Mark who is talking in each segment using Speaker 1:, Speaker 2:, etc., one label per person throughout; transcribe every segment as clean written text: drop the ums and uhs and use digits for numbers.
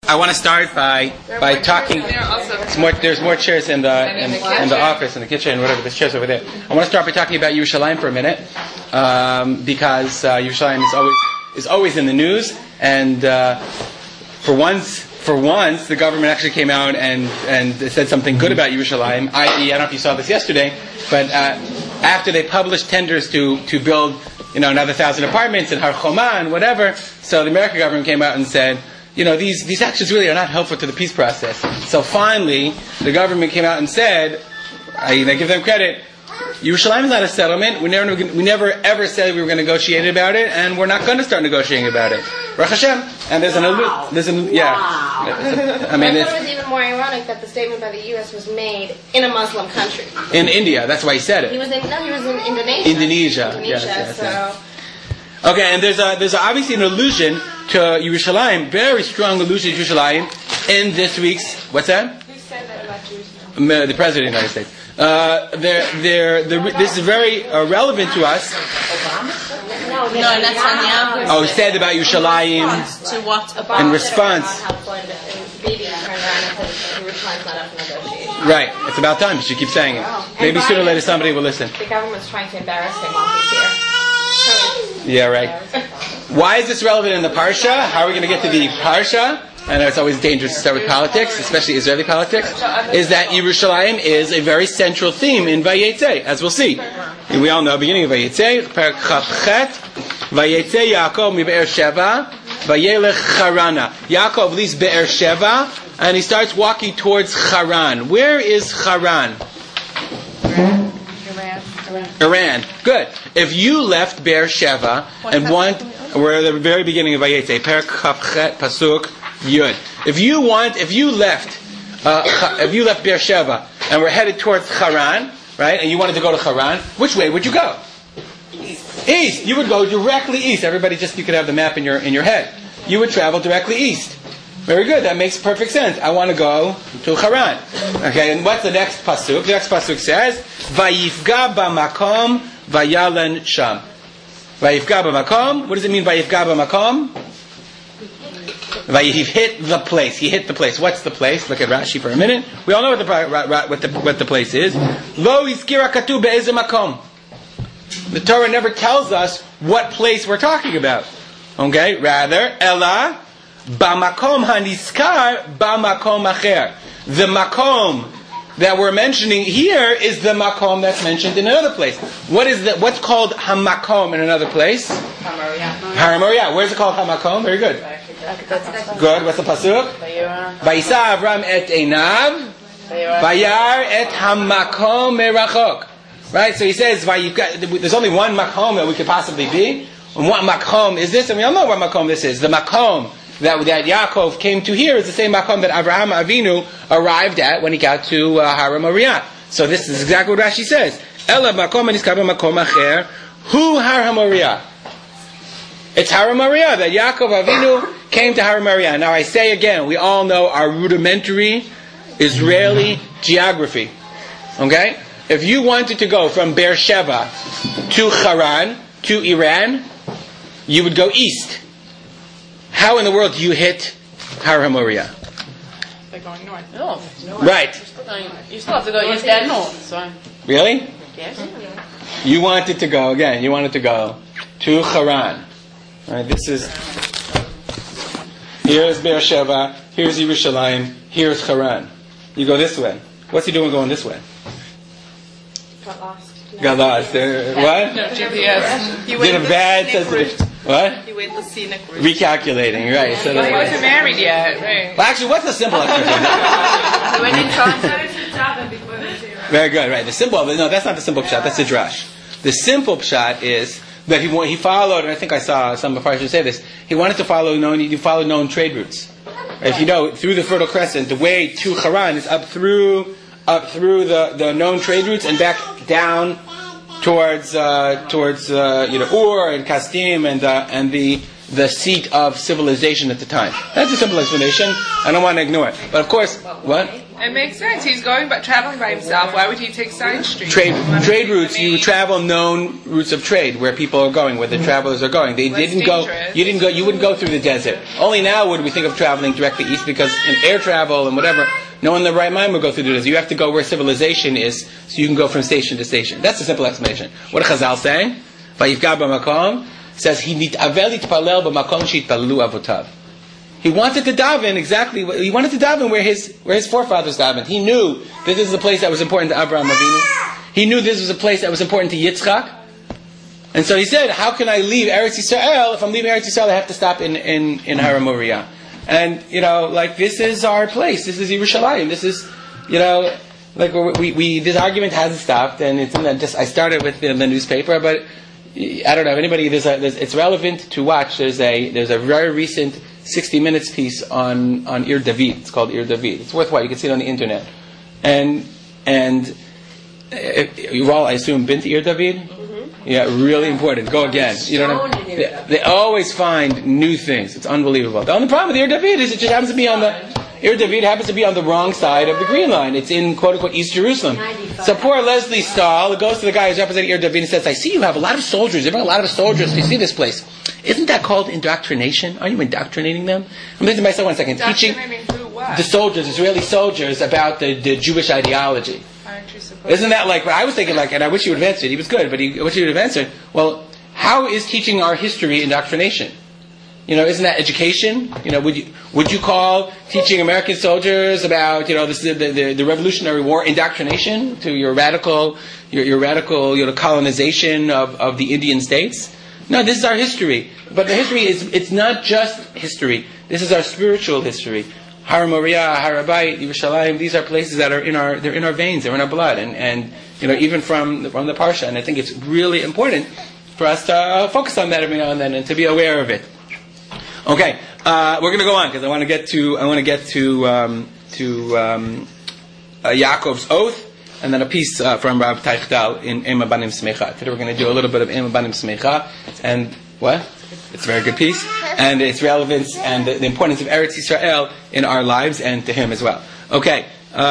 Speaker 1: I want to start by talking. There's more chairs in the office, in the kitchen, whatever. There's chairs over there. I want to start by talking about Yerushalayim for a minute, because Yerushalayim is always in the news, and for once, the government actually came out and said something good about Yerushalayim. I don't know if you saw this yesterday, but after they published tenders to build, another 1,000 apartments in Har Choma and whatever, so the American government came out and said, these actions really are not helpful to the peace process. So finally, the government came out and said, I give them credit, Yerushalayim is not a settlement. We never ever said we were going to negotiate about it, and we're not going to start negotiating about it. Baruch Hashem. And I thought it
Speaker 2: was even more ironic that the statement by the U.S. was made in a Muslim country.
Speaker 1: In India, that's why he said it.
Speaker 2: He was in Indonesia.
Speaker 1: Indonesia. Yes. Okay, and there's obviously an allusion to Yerushalayim, very strong allusion to Yerushalayim in this week's. What's that?
Speaker 3: Who said that about Jerusalem?
Speaker 1: The President of the United States. This is very relevant to us.
Speaker 3: No, Netanyahu.
Speaker 1: Oh, he said about Yerushalayim
Speaker 3: To what?
Speaker 1: in response. Right, it's about time. You should keep saying it. Maybe sooner or later somebody will listen.
Speaker 2: The government's trying to embarrass him while he's here.
Speaker 1: Yeah, right. Why is this relevant in the Parsha? How are we going to get to the Parsha? I know it's always dangerous to start with politics, especially Israeli politics. Is that Yerushalayim is a very central theme in Vayetze, as we'll see. We all know, beginning of Vayetze, Perek Chafchet, Vayetze Yaakov mi Be'er Sheva, Vayelech Charana. Yaakov leaves Be'er Sheva, and he starts walking towards Haran. Where is Haran? Iran. Good. If you left Be'er Sheva we're at the very beginning of Vayetze, Perek Chafchet, Pasuk Yud. If you left Be'er Sheva and were headed towards Haran, right, and you wanted to go to Haran, which way would you go? East. You would go directly east. Everybody, you could have the map in your head. You would travel directly east. Very good. That makes perfect sense. I want to go to Haran. Okay, and what's the next pasuk? The next pasuk says, "Vayifga b'makom vayalen sham." Vayifga b'makom. What does it mean? Vayifga b'makom. He hit the place. He hit the place. What's the place? Look at Rashi for a minute. We all know what the place is. Lo iskira katu be'ezeh makom. The Torah never tells us what place we're talking about. Okay, rather ela b'makom haniskar b'makom acher. The makom that we're mentioning here is the makom that's mentioned in another place. What's called hamakom in another place? Har Moriah. Where's it called hamakom? Very good. Good. What's the pasuk? Vayisa Avram et einav, vayar et hamakom merachok. Right. So he says, there's only one makom that we could possibly be. And what makom is this? And we all know what makom this is. The makom that Yaakov came to here is the same makom that Avraham Avinu arrived at when he got to Har Moriah. So this is exactly what Rashi says. Ela makom aniskar b'makom acher hu Har Moriah. It's Har Moriah that Yaakov Avinu came to Har Moriah. Now I say again, we all know our rudimentary Israeli geography. Okay? If you wanted to go from Be'er Sheva to Haran, to Iran, you would go east. How in the world do you hit Har Moriah?
Speaker 3: They're going north.
Speaker 1: Right.
Speaker 3: You still have to go east and north. So.
Speaker 1: Really?
Speaker 3: Yes.
Speaker 1: You wanted to go to Haran. Right, here's Be'er Sheva, here's Yerushalayim, here's Haran. You go this way. What's he doing going this way? Got lost. What?
Speaker 3: No, GPS.
Speaker 1: Did a bad sensitive. What?
Speaker 3: He went the scenic route.
Speaker 1: Recalculating, right. So
Speaker 3: he wasn't married yet, right?
Speaker 1: Well, actually, what's the simple explanation?
Speaker 3: He went in
Speaker 1: Very good, right. The simple, no, that's not the simple pshat, that's the drash. The simple pshat is that he followed, and I think I saw some before I should say this, he wanted to follow known trade routes. If you know, through the Fertile Crescent, the way to Haran is up through the known trade routes and back down towards Ur and Kasdim and the seat of civilization at the time. That's a simple explanation. I don't want to ignore it. But of course, what?
Speaker 3: It makes sense. He's going but traveling by himself. Why would he take side streets?
Speaker 1: Trade routes. You travel known routes of trade where people are going, where the travelers are going. They didn't go. You didn't go. You wouldn't go through the desert. Only now would we think of traveling directly east, because in air travel and whatever, no one in the right mind would go through the desert. You have to go where civilization is, so you can go from station to station. That's a simple explanation. What are Chazal saying? Vayifga b'makom says he nitavel itpalel b'makom sheitpalelu avotav. He wanted to daven exactly. He wanted to daven where his forefathers davened. He knew that this is a place that was important to Abraham Avinu. He knew this was a place that was important to Yitzchak. And so he said, "How can I leave Eretz Yisrael? If I'm leaving Eretz Yisrael, I have to stop in Har Moriah." And this is our place. This is Yerushalayim. This is, we this argument hasn't stopped, and it's in that. I started with the newspaper, but I don't know if anybody. It's relevant to watch. There's a very recent 60 Minutes piece on Ir David. It's called Ir David. It's worthwhile. You can see it on the internet. And you've all, I assume, been to Ir David? Mm-hmm. Yeah, really important. Go again. They always find new things. It's unbelievable. The only problem with Ir David is it just happens to be on the wrong side of the Green Line. It's in quote unquote East Jerusalem. So poor Leslie Stahl goes to the guy who's representing Ir David and says, "I see you have a lot of soldiers. You bring a lot of soldiers to see this place. Isn't that called indoctrination? Are you indoctrinating them?" I'm thinking to myself, 1 second, teaching the soldiers, Israeli soldiers, about the Jewish ideology. Isn't that like? I was thinking and I wish you would have answered. He was good, but I wish you would have answered. Well, how is teaching our history indoctrination? Isn't that education? Would you call teaching American soldiers about this the Revolutionary War indoctrination to your radical colonization of the Indian states? No, this is our history. But the history it's not just history. This is our spiritual history. Har Moriah, Har Habayit, Yerushalayim, these are places that are in our veins, they're in our blood, and even from the Parsha. And I think it's really important for us to focus on that every now and then and to be aware of it. Okay, we're going to go on because I want to get to Yaakov's oath, and then a piece from Rav Teichdal in Ema Banim Smecha. Today we're going to do a little bit of Ema Banim Smecha, and what? It's a very good piece, and its relevance and the importance of Eretz Yisrael in our lives and to him as well. Okay,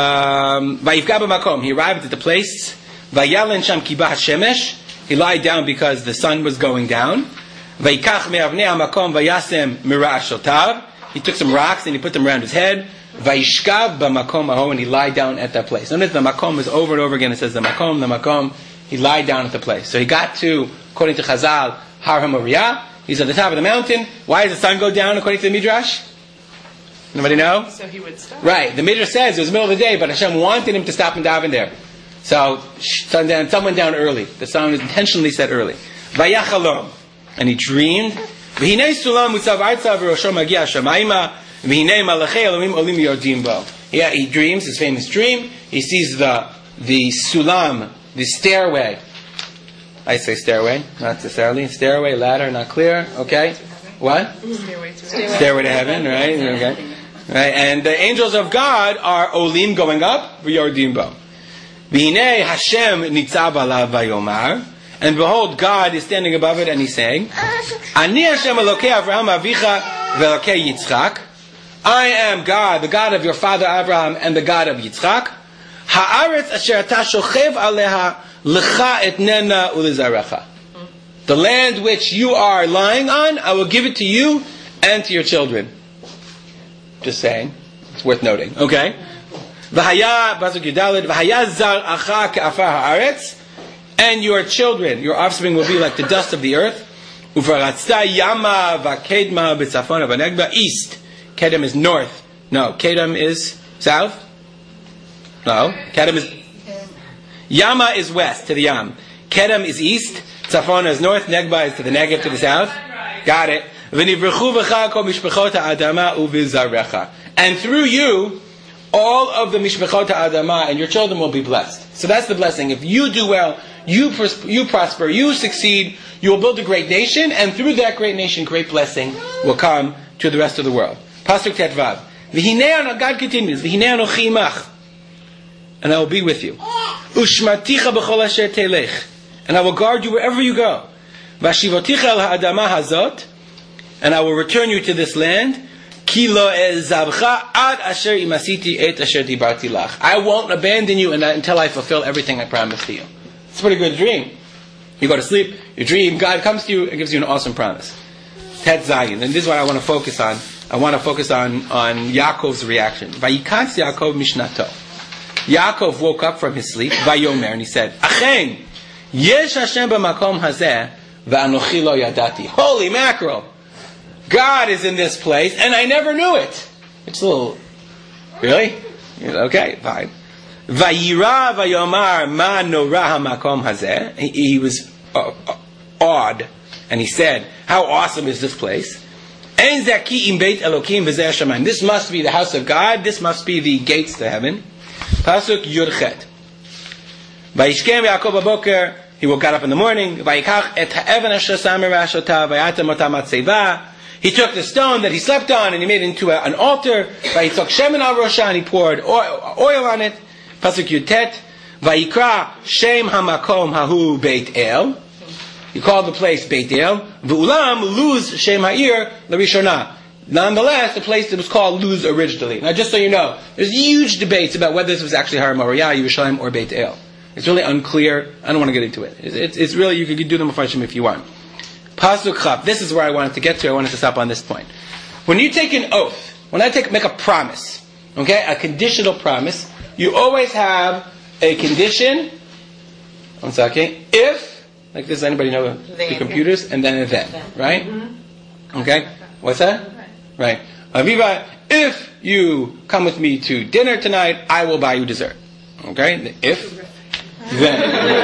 Speaker 1: Vayifga b'makom. He arrived at the place. Vayalen sham kibah shemesh. He lied down because the sun was going down. Vayikach me'avnei hamakom vayasem mira'ashotav. He took some rocks and he put them around his head. Vayishkav b'makom aho, and he lied down at that place. Notice the makom is over and over again. It says the makom. He lied down at the place. So he got to, according to Chazal, Har HaMoriah. He's at the top of the mountain. Why does the sun go down according to the Midrash? Nobody know?
Speaker 3: So he would stop.
Speaker 1: Right. The Midrash says it was the middle of the day, but Hashem wanted him to stop and daven there. So sun went down early. The sun was intentionally set early. Vayachalom. And he dreamed. V'hinei sulam mutzav artza v'rosho magia shamayma. V'hinei malachei Elohim olim yordim bo. Yeah, he dreams, his famous dream. He sees the sulam, the stairway. I say stairway, not necessarily. Stairway, ladder, not clear. Okay. What? Stairway to heaven, right? Okay. Right. And the angels of God are olim, going up, v'yordim bo. V'hinei Hashem nitzav alav vayomar. And behold, God is standing above it and he's saying, Ani Hashem Elokei Avraham Avicha Ve'Elokei Yitzchak. I am God, the God of your father Abraham and the God of Yitzchak. Ha'aretz asher ata shochev aleha lecha etnena ulezarecha. The land which you are lying on, I will give it to you and to your children. Just saying. It's worth noting. Okay? V'haya, Pasuk Yudalid, V'haya zar acha ke'afar ha'aretz. And your children, your offspring will be like the dust of the earth. Uvaratzta yama v'kedma b'tzafon v'negba. East. Kedem is north. No, Kedem is south. No, Kedem is... Yama is west, to the Yam. Kedem is east. Tzafon is north. Negba is to the Negev, to the south. Got it. V'nivrechu v'cha kol mishpechot ha'adama u'v'zarecha. And through you, all of the mishpechot ha'adama and your children will be blessed. So that's the blessing. If you do well, you prosper, you succeed, you will build a great nation, and through that great nation, great blessing will come to the rest of the world. Pasuk Tetvav. V'hinei, God continues, V'hinei anochi imach, and I will be with you. Ushmaticha b'chol asher telech, and I will guard you wherever you go. V'ashivoticha el ha'adama hazot, and I will return you to this land. Ki lo ezabcha ad asher imasiti et asher dibarti lach. I won't abandon you until I fulfill everything I promised to you. It's a pretty good dream. You go to sleep, you dream, God comes to you and gives you an awesome promise. Tet Zayin. And this is what I want to focus on. I want to focus on Yaakov's reaction. Vayikatz Yaakov mishnato. Yaakov woke up from his sleep, Vayomer, and he said, Achen, yesh Hashem b'makom hazeh, v'anochi lo yadati. Holy mackerel! God is in this place, and I never knew it. It's a little, really? Okay, fine. Vayira vayomar ma norah hamakom hazeh. He was awed, and he said, how awesome is this place? En zaki im beit elokim v'zeh shamayim. This must be the house of God. This must be the gates to heaven. Pasuk Yudchet. Vayishkem Yaakov baboker. He got up in the morning. Vayikach et ha'evan asher sam merashotav vayatem otam atzeva. He took the stone that he slept on and he made it into an altar. Vayitzok shemen al rosha, and he poured oil on it. Pasuk Yudtet. Vayikra shem hamakom hahu Beit El. He called the place Beit El. V'ulam luz shem ha'ir l'rishonah. Nonetheless, the place that was called Luz originally. Now, just so you know, there's huge debates about whether this was actually Har Moriah, Yerushalayim, or Beit El. It's really unclear. I don't want to get into it. It's really, you could do the Mefarshim if you want. Pasuk Chav. This is where I wanted to get to. I wanted to stop on this point. When you take an oath, when I make a promise, okay, a conditional promise, you always have a condition. One second. If, like this, anybody know the computers, and then a then, right? Okay. What's that? Right. Aviva, if you come with me to dinner tonight, I will buy you dessert. Okay? If, then.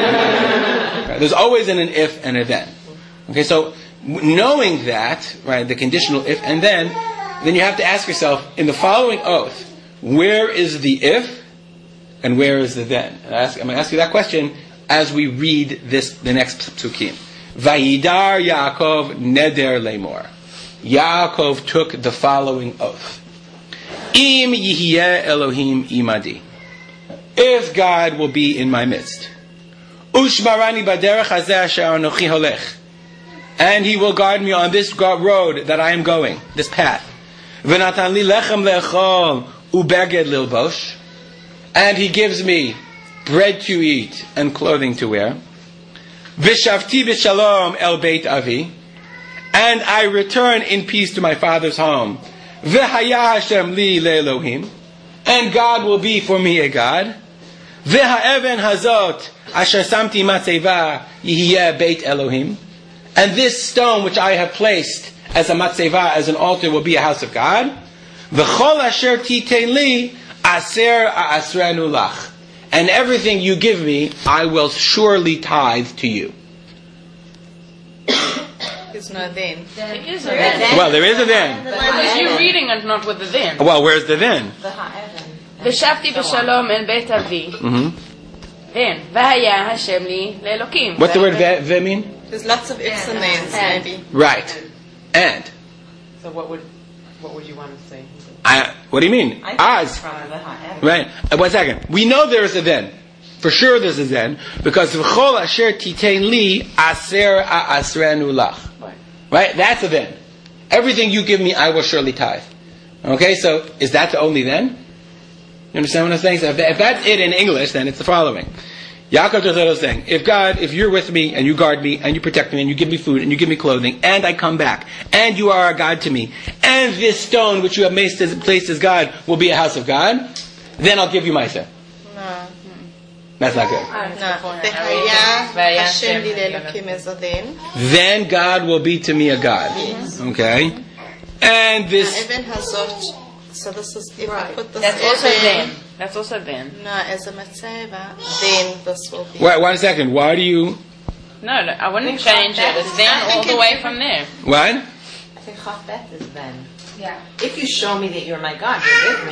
Speaker 1: Right. There's always an if and a then. Okay, so knowing that, right, the conditional if and then you have to ask yourself, in the following oath, where is the if and where is the then? And I'm going to ask you that question as we read the next psukim. Vayidar Yaakov neder lemor. Yaakov took the following oath. Im yihyeh Elohim imadi. If God will be in my midst. Ushmarani baderech hazeh asher anochi holech. And he will guard me on this road that I am going, this path. V'natan li lechem le'echol ubeged lilbosh. And he gives me bread to eat and clothing to wear. V'shavti b'shalom el beit avi. And I return in peace to my father's home. V'haya Hashem li le'elohim. And God will be for me a God. V'ha'even hazot asher samti matzeva yihyeh beit Elohim. And this stone which I have placed as a matzeva, as an altar, will be a house of God. V'chol asher titein li aser asrenu lach. And everything you give me, I will surely tithe to you.
Speaker 3: It's not then.
Speaker 1: Well, there is a then.
Speaker 3: Because you're reading and not with the then.
Speaker 1: Well, where's the then?
Speaker 3: V'shavti b'shalom el beit avi. Then. V'haya Hashem li le'elokim.
Speaker 1: What's the word ve mean?
Speaker 4: There's lots of ifs and thens, maybe.
Speaker 1: Right. And.
Speaker 5: So what would you want to say?
Speaker 1: What do you mean? Az. Right. 1 second. We know there is a then. For sure there's a then. Because v'chol asher titein li aser asrenu lach. Right? That's a then. Everything you give me, I will surely tithe. Okay, so is that the only then? You understand what I'm saying? So if that's it in English, then it's the following. Yaakov is saying, if you're with me, and you guard me, and you protect me, and you give me food, and you give me clothing, and I come back, and you are a God to me, and this stone which you have placed as God will be a house of God, then I'll give you my share.
Speaker 4: No.
Speaker 1: That's not good.
Speaker 4: No. V'haya Hashem li le'elokim is a then.
Speaker 1: Then God will be to me a God.
Speaker 4: Yes.
Speaker 1: Okay? And this...
Speaker 4: Even hazot. So this is, if I put this
Speaker 3: That's also then. That's also then.
Speaker 4: No, as a matzeva, then this will be.
Speaker 1: Wait, 1 second. Why do you...
Speaker 3: No, I wouldn't change it. It's then all the way from there.
Speaker 1: What?
Speaker 5: I think Chaf Bet is then. Yeah. If you show me that you're my God, you're with me.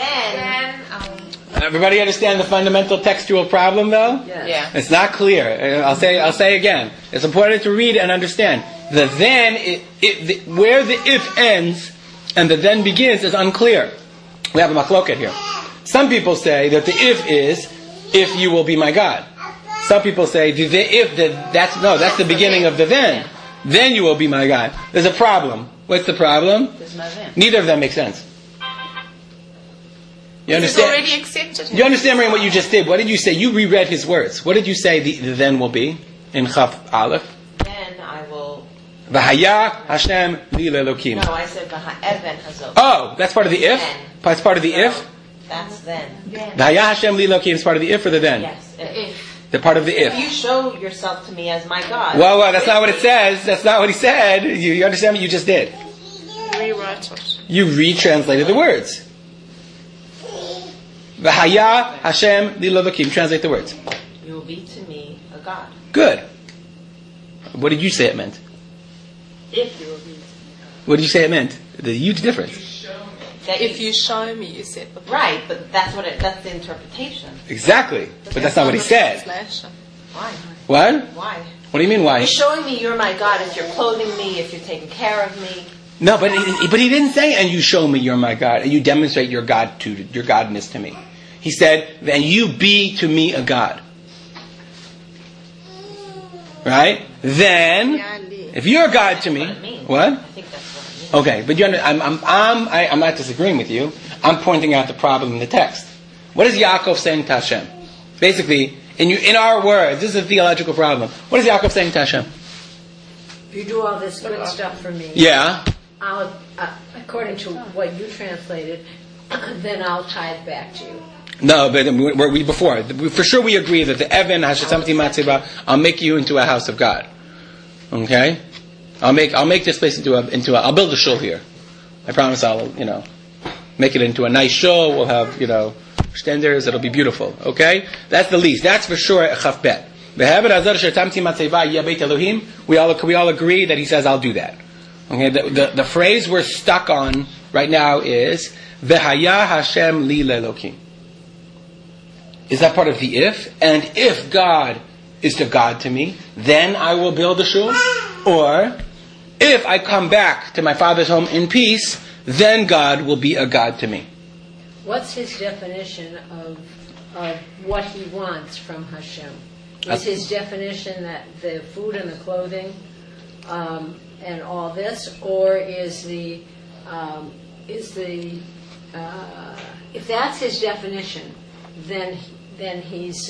Speaker 5: Then
Speaker 1: Everybody understand the fundamental textual problem, though?
Speaker 5: Yes.
Speaker 3: Yeah.
Speaker 1: It's not clear. I'll say again. It's important to read and understand. The then, where the if ends and the then begins is unclear. We have a machloket here. Some people say that the if is, if you will be my God. Some people say that's the beginning of the then. then you will be my God. There's a problem. What's the problem? Neither of them make sense. You understand?
Speaker 4: He's already accepted him.
Speaker 1: You understand, Miriam, what you just did? What did you say? You reread his words. What did you say the then will be in Chaf Aleph?
Speaker 5: Then I will.
Speaker 1: V'haya Hashem li lelokim.
Speaker 5: No, I said v'ha'even hazot.
Speaker 1: Oh, that's part of the if?
Speaker 5: Then.
Speaker 1: That's part of the if?
Speaker 5: That's then.
Speaker 1: V'haya Hashem li lelokim is part of the if or the then?
Speaker 5: Yes, if.
Speaker 1: The part of the if.
Speaker 5: You show yourself to me as my God.
Speaker 1: Well, that's not what it says. That's not what he said. You understand what you just did?
Speaker 4: Rewrite it.
Speaker 1: You retranslated the words. V'haya Hashem li lelokim. Translate the words.
Speaker 5: You will be to me a God.
Speaker 1: Good. What did you say it meant?
Speaker 5: If you will be to me.
Speaker 1: What did you say it meant? The huge difference.
Speaker 4: If you show me, you said.
Speaker 5: Right, but that's the interpretation.
Speaker 1: Exactly. But that's not what he said.
Speaker 5: Why?
Speaker 1: What?
Speaker 5: Why?
Speaker 1: What do you mean why?
Speaker 5: You're showing me you're my God if you're clothing me, if you're taking care of me.
Speaker 1: No, but he didn't say, and you show me you're my God, and you demonstrate your godness to me. He said, and you be to me a God. Right? Then, if you're a God to me, what?
Speaker 5: I think that's what it means.
Speaker 1: Okay, but I'm not disagreeing with you. I'm pointing out the problem in the text. What is Yaakov saying to Hashem? Basically, in our words, this is a theological problem. What is Yaakov saying to Hashem?
Speaker 6: If you do all this good stuff for me,
Speaker 1: Yeah.
Speaker 6: I'll, according to what you translated, then I'll tithe back to you.
Speaker 1: No, but for sure we agree that the Evan Hashatamti Matzeba, I'll make you into a house of God. Okay? I'll make this place I'll build a shul here. I promise I'll, make it into a nice shul. We'll have, stenders. It'll be beautiful. Okay? That's the least. That's for sure a Chaf Bet. We all agree that he says, I'll do that. Okay? The phrase we're stuck on right now is, V'haya Hashem li lelokim. Is that part of the if? And if God is the God to me, then I will build a shul? Or, if I come back to my father's home in peace, then God will be a God to me.
Speaker 6: What's his definition of what he wants from Hashem? Is his definition that the food and the clothing and all this, or is if that's his definition, then he's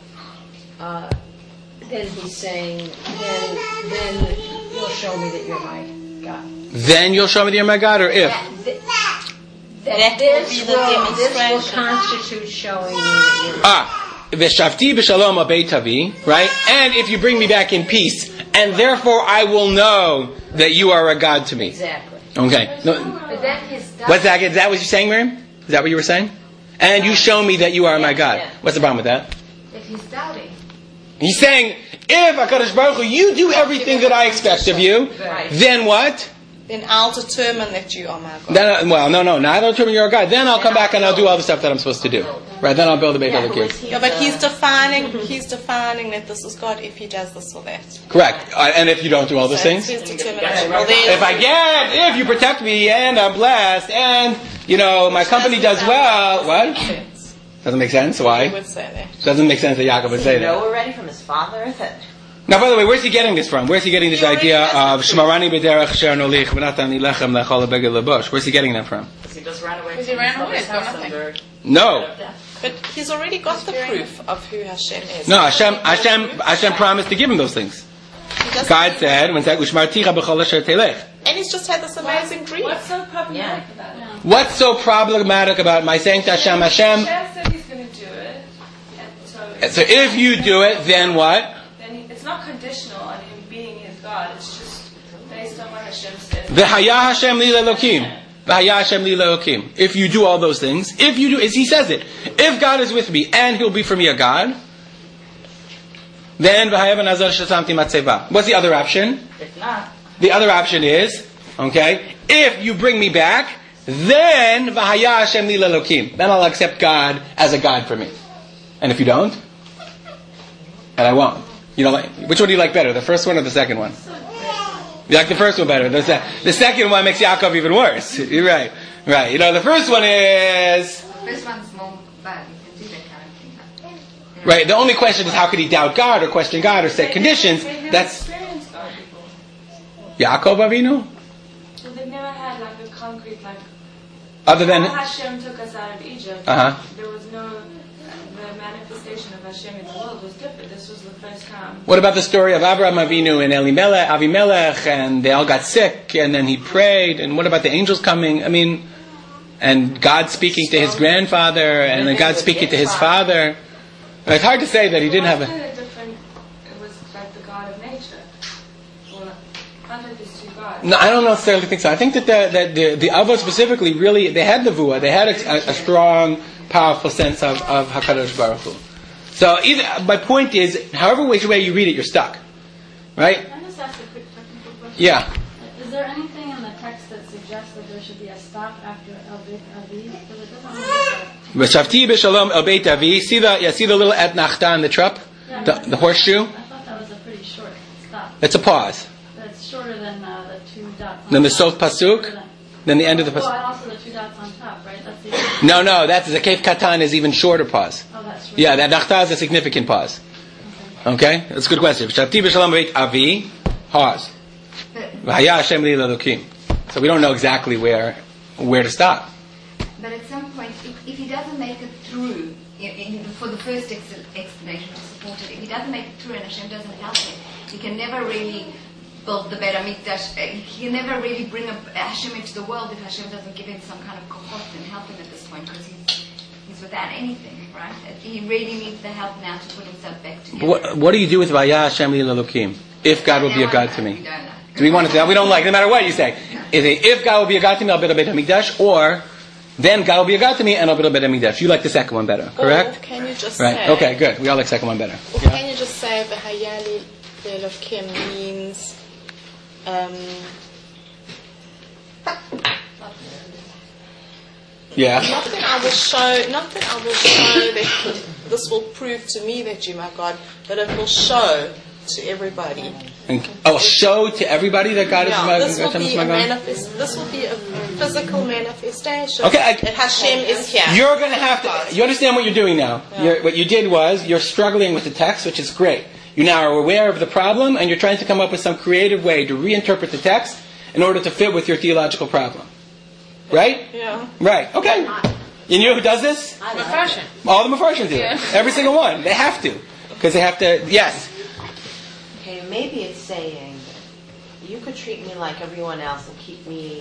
Speaker 6: saying, then you'll show me that you're my God.
Speaker 1: Then you'll show me that you're my God, or if?
Speaker 6: That this will constitute showing me that you're my God.
Speaker 1: V'shavti b'shalom abeit avi, right? And if you bring me back in peace, and therefore I will know that you are a God to me.
Speaker 6: Exactly.
Speaker 1: Okay. No,
Speaker 6: But that is
Speaker 1: what's that? Is that what you're saying, Miriam? Is that what you were saying? And you show me that you are my God. What's the problem with that?
Speaker 2: If he's doubting.
Speaker 1: He's saying, if HaKadosh Baruch Hu, you do everything that I expect of you, then what?
Speaker 4: Then I'll determine that you are my God.
Speaker 1: Then, no, not I'll determine you're a God. Then I'll come back and I'll do all the stuff that I'm supposed to do. Right? Then I'll build a Beit HaElokim.
Speaker 4: Yeah, but he's defining that this is God if he does this or that.
Speaker 1: Correct. And if you don't do all those things?
Speaker 4: His determination. Well, then,
Speaker 1: If you protect me and I'm blessed and, my company does well, what? Doesn't make sense. Why?
Speaker 4: he would say that.
Speaker 1: Doesn't make sense that Yaakov would say
Speaker 5: You know
Speaker 1: that.
Speaker 5: already from his father that.
Speaker 1: Now, by the way, where's he getting this from? Where's he getting this idea of Shmarani b'derech asher nolich v'natani lechem lechol beged lebush? Where's he getting that from?
Speaker 5: Because he just ran away.
Speaker 3: Because he ran away, it's got nothing.
Speaker 1: No.
Speaker 4: But he's already got the proof of who Hashem is.
Speaker 1: No, Hashem promised to give him those things.
Speaker 4: He doesn't-
Speaker 1: God said, when said, Ushmarticha b'chol asher telech.
Speaker 4: And he's just had this amazing dream.
Speaker 3: What's so problematic about it?
Speaker 1: What's so problematic about my saying to Hashem, Hashem,
Speaker 7: Hashem said he's going to do it. And
Speaker 1: so if you do it, then what?
Speaker 7: then it's not conditional on him being his God. It's just based on what Hashem says.
Speaker 1: V'haya Hashem li lelokim. V'haya Hashem li lelokim. If you do all those things, if you do, as he says it, if God is with me and he'll be for me a God, then v'haya v'nazar shasamti matzeva. What's the other option?
Speaker 5: If not,
Speaker 1: The other option is, if you bring me back, then v'haya Hashem li lelokim. Then I'll accept God as a God for me. And if you don't, and I won't. Which one do you like better, the first one or the second one? You like the first one better. The second one makes Yaakov even worse. You're right. Right. The first one is...
Speaker 2: This one's more bad. You can do that kind of thing.
Speaker 1: Right. The only question is how could he doubt God or question God or set conditions.
Speaker 7: They have
Speaker 1: That's...
Speaker 7: experienced God before.
Speaker 1: Yaakov Avinu?
Speaker 7: So they've never had like a concrete like.
Speaker 1: Other than
Speaker 7: When Hashem took us out of Egypt,
Speaker 1: Uh-huh.
Speaker 7: there was no. The manifestation of Hashem in the world was different. This was the first time.
Speaker 1: what about the story of Avraham Avinu and Avimelech, and they all got sick, and then he prayed, and what about the angels coming? I mean, and God speaking to his grandfather, and then God speaking to his father. It's hard to say that he didn't have a...
Speaker 7: It was like the God of nature. Well, not that there's two gods.
Speaker 1: No, I don't necessarily think so. I think that the Avos specifically really, they had Nevuah, they had a strong, powerful sense of HaKadosh Baruch Hu. So my point is, however which way you read it, you're stuck. Right?
Speaker 8: Can I just ask a quick technical question?
Speaker 1: Yeah.
Speaker 8: Is there anything in the text that suggests that there should be a stop after El Beit Avi? Because it doesn't look like
Speaker 1: V'shavti b'shalom el Beit Avi. See the little et nachta in the trup? The horseshoe?
Speaker 8: I thought that was a pretty short stop.
Speaker 1: It's a pause.
Speaker 8: That's shorter than the two dots. On
Speaker 1: Then the
Speaker 8: top.
Speaker 1: sof pasuk? Then the end of the
Speaker 8: Oh,
Speaker 1: pasuk.
Speaker 8: and also the two dots on top, right? That's the.
Speaker 1: No, that's the Kef Katan is even shorter pause.
Speaker 8: Oh, that's right.
Speaker 1: Yeah, that nachta is a significant pause. Okay? That's a good question. V'shavti b'shalom el Beit Avi. Pause. V'haya Hashem li l'elokim. So we don't know exactly where to stop.
Speaker 9: But at some point, if he doesn't make it through, for the first explanation of supported, if he doesn't make it through and Hashem doesn't help him, he can never really build the Beit HaMikdash. He can never really bring Hashem into the world if Hashem doesn't give him some kind of kohot and help him at this point, because he's without anything, right? He really needs the help now to put himself back together.
Speaker 1: What do you do with Vaya Hashem li l'elokim? If God will be a God to me.
Speaker 9: We don't know.
Speaker 1: Do we want to say that? We don't like, no matter what you say. Is it, if God will be a God to me, I'll build a Beit HaMikdash, or then God will be a God to me and I'll build a Beit HaMikdash. You like the second one better, correct?
Speaker 4: Or can you just
Speaker 1: Right.
Speaker 4: say...
Speaker 1: Okay, good. We all like the second one better.
Speaker 4: Or
Speaker 1: Yeah.
Speaker 4: can you just say V'hayali Elokim means...
Speaker 1: Yeah.
Speaker 4: Not that I will show that this will prove to me that you're my God, but it will show to everybody.
Speaker 1: And, show to everybody that God is my
Speaker 4: this will
Speaker 1: God.
Speaker 4: be this will be a physical manifestation.
Speaker 1: Okay,
Speaker 4: that Hashem is here.
Speaker 1: You're going to have to. You understand what you're doing now.
Speaker 4: Yeah.
Speaker 1: What you did was you're struggling with the text, which is great. You now are aware of the problem, and you're trying to come up with some creative way to reinterpret the text in order to fit with your theological problem. Right?
Speaker 4: Yeah.
Speaker 1: Right. Okay. You know who does this?
Speaker 3: Mepharshim.
Speaker 1: All the Mepharshim do it.
Speaker 3: Yeah.
Speaker 1: Every single one. They have to. Because they have to. Yes.
Speaker 5: Okay, maybe it's saying you could treat me like everyone else and keep me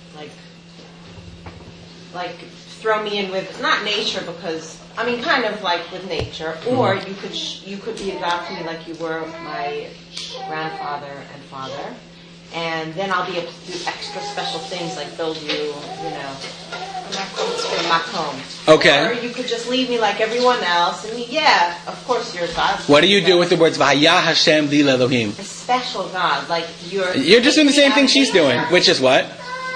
Speaker 5: like throw me in with not nature, because I mean kind of like with nature, or you could be a God to me like you were my grandfather and father, and then I'll be able to do extra special things like build you know, a makom.
Speaker 1: Okay.
Speaker 5: Or you could just leave me like everyone else, and yeah, of course you're God.
Speaker 1: What do you do with the words V'haya Hashem li l'Elohim?
Speaker 5: A special God, like
Speaker 1: You're just doing the same thing she's doing, which is what?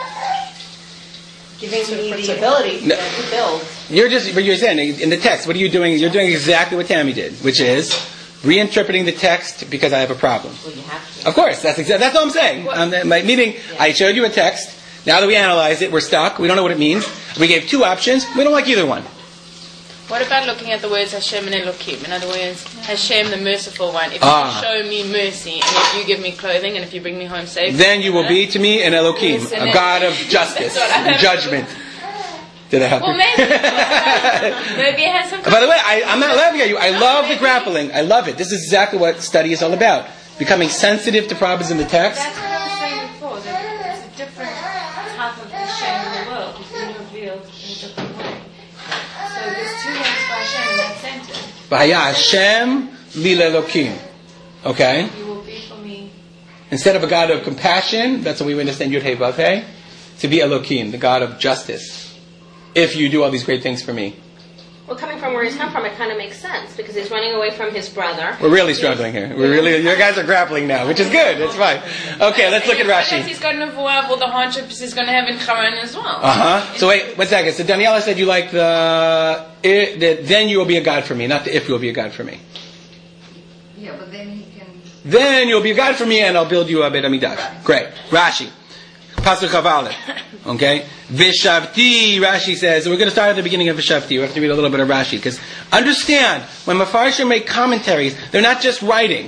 Speaker 5: Giving me the ability to build.
Speaker 1: You're saying in the text, what are you doing? You're doing exactly what Tammy did, which is reinterpreting the text because I have a problem.
Speaker 5: Well, you have to.
Speaker 1: Of course, that's all I'm saying. My meeting, I showed you a text. Now that we analyze it, we're stuck. We don't know what it means. We gave two options. We don't like either one.
Speaker 3: What about looking at the words Hashem and Elokim? In other words, Hashem, the merciful one. If you show me mercy, and if you give me clothing, and if you bring me home safe,
Speaker 1: then you will be to me an Elokim, a God of justice and judgment. Did I help
Speaker 3: well,
Speaker 1: you?
Speaker 3: maybe it has some.
Speaker 1: By the way, I'm not laughing at you. I love the grappling. I love it. This is exactly what study is all about. Becoming sensitive to problems in the text.
Speaker 7: That's what I was saying before. That there's a different type of Hashem in the world. It's been revealed in a different way. So there's two words for Hashem in that sentence.
Speaker 1: V'haya Hashem li l'Elokim. Okay?
Speaker 7: You will be for me.
Speaker 1: Instead of a God of compassion, that's what we understand Yud Hey Vav Hey, to be Elokim, the God of justice. If you do all these great things for me.
Speaker 2: Well, coming from where he's come from, it kind of makes sense because he's running away from his brother.
Speaker 1: We're really struggling here. You guys are grappling now, which is good. It's fine. Okay, let's look at Rashi.
Speaker 3: He's got an avoid of all the hardships he's going to have in Haran as well.
Speaker 1: So wait, 1 second. So Daniela said you like then you will be a God for me, not the if you will be a God for me.
Speaker 9: Yeah, but then he can...
Speaker 1: Then you'll be a God for me and I'll build you a Beit HaMikdash. Great. Rashi. Pasuk Chavalet. Okay? Vishavti, Rashi says, we're going to start at the beginning of Vishavti. We have to read a little bit of Rashi. Because understand, when Mepharshim make commentaries, they're not just writing.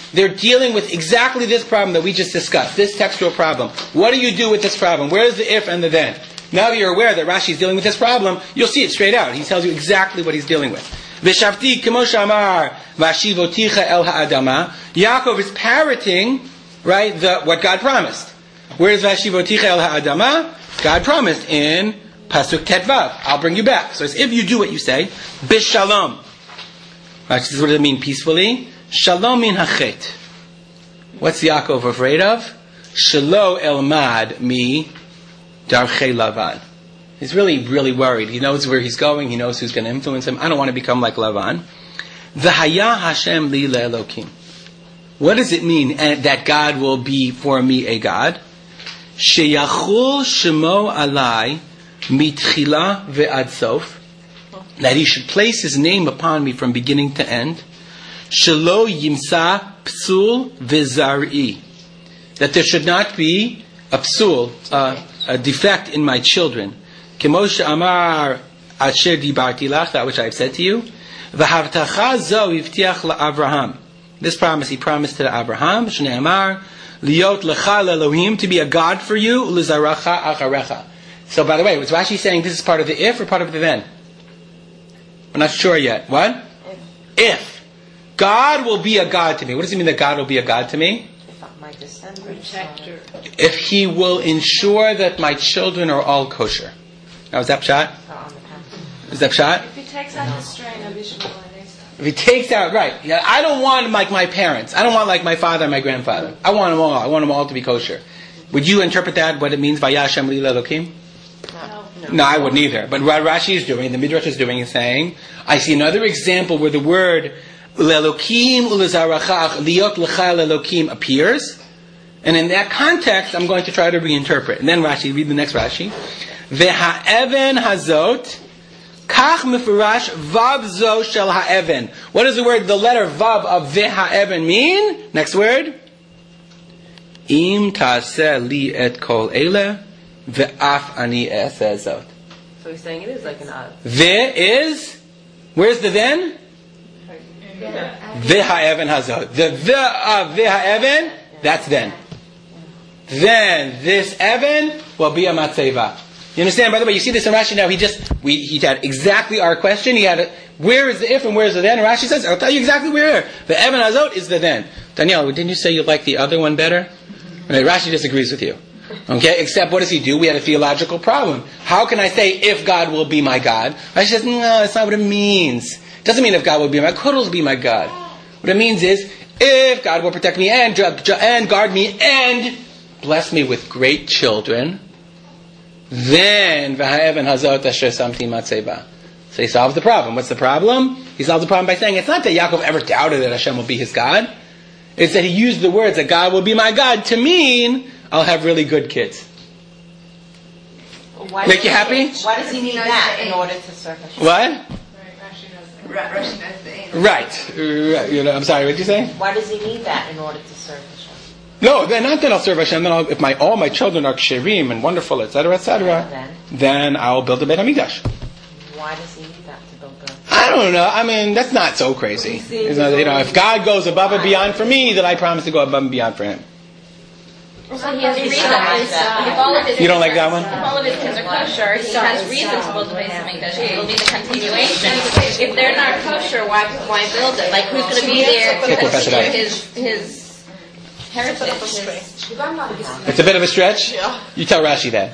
Speaker 1: they're dealing with exactly this problem that we just discussed, this textual problem. What do you do with this problem? Where's the if and the then? Now that you're aware that Rashi is dealing with this problem, you'll see it straight out. He tells you exactly what he's dealing with. V'shavti kemo shamar v'ashivoticha el ha'adama. Yaakov is parroting, right, what God promised. Where's v'ashivoticha el ha'adama? God promised in Pasuk Tetvav, I'll bring you back. So it's if you do what you say, Bishalom. Right, this is what does it mean, peacefully? Shalom min hachet. What's Yaakov afraid of? Shelo elmad mi darchei Lavan. He's really, really worried. He knows where he's going. He knows who's going to influence him. I don't want to become like Lavan. V'haya Hashem li le'elokim. What does it mean that God will be for me a God? Sheyachul shemo alai mitchila ve'ad sof. That he should place his name upon me from beginning to end. Shelo yimsa psul v'zar'i. That there should not be a psul, a defect in my children. Kemoshe amar asher dibarti lach, that which I have said to you. V'havtacha zo yivtiach la'Avraham. This promise he promised to Abraham. Shnei amar liot lecha le'Elohim, to be a God for you. L'zaracha acharecha. So by the way, was Rashi saying this is part of the if or part of the then? We're not sure yet. What? If. God will be a God to me. What does it mean that God will be a God to me?
Speaker 5: My descendants.
Speaker 3: Protector.
Speaker 1: If he will ensure that my children are all kosher. Now is that pshat? Is that pshat?
Speaker 8: If he takes out the strain of Ishmael and Esau.
Speaker 1: If he takes out, right. Yeah, I don't want like my parents. I don't want like my father and my grandfather. I want them all. I want them all to be kosher. Would you interpret that, what it means by Yashem li le'elokim? No, I wouldn't either. But what Rashi is doing, the Midrash is doing, is saying, I see another example where the word le'elokim u'lezarachach liot lecha le'elokim appears. And in that context, I'm going to try to reinterpret. And then Rashi, read the next Rashi. Ve'ha'even hazot kach mefurash vav zo shel ha'even. What does the word, the letter vav of ve'ha'even mean? Next word. Im ta'aseh li et kol ele ve'af ani e'aseh zot.
Speaker 5: So he's saying it is like an odd.
Speaker 1: Ve is, where's the then? Ve'ha'even hazot. The ve'ha'even, that's then. Then this Evan will be a matzeva. You understand? By the way, you see this in Rashi now. He had exactly our question. He had where is the if and where is the then? And Rashi says, I'll tell you exactly where. The Evan Hazot is the then. Danielle, didn't you say you like the other one better? Right, Rashi disagrees with you. Okay, except what does he do? We had a theological problem. How can I say if God will be my God? Rashi says, no, that's not what it means. It doesn't mean if God will be my God. Kodol will be my God. What it means is if God will protect me and guard me and bless me with great children, then v'ha'even hazot asher samti matzeva. So he solves the problem. What's the problem? He solves the problem by saying it's not that Yaakov ever doubted that Hashem will be his God. It's that he used the words that God will be my God to mean I'll have really good kids. Make you happy?
Speaker 5: Why does he need that in order to serve Hashem?
Speaker 1: What?
Speaker 9: Rashi knows the end.
Speaker 1: Right. You know, I'm sorry. What did you say?
Speaker 5: Why does he need that in order to serve Hashem?
Speaker 1: No, then not that I'll serve Hashem. Then if all my children are ksherim and wonderful, etc., then I'll build a Beit Hamikdash.
Speaker 5: Why does he need that to build the?
Speaker 1: I don't know. I mean, that's not so crazy. If God goes above and beyond for me, then I promise to go above and beyond for Him.
Speaker 2: So he has reason. If all of his
Speaker 1: You don't like that one?
Speaker 2: If all of his kids are kosher, he has reason to build the Beit Hamikdash. It will be the continuation. If they're not kosher, why build it? Like who's going to be there to continue his heritage?
Speaker 1: It's a bit of a stretch?
Speaker 4: Yeah.
Speaker 1: You tell Rashi that.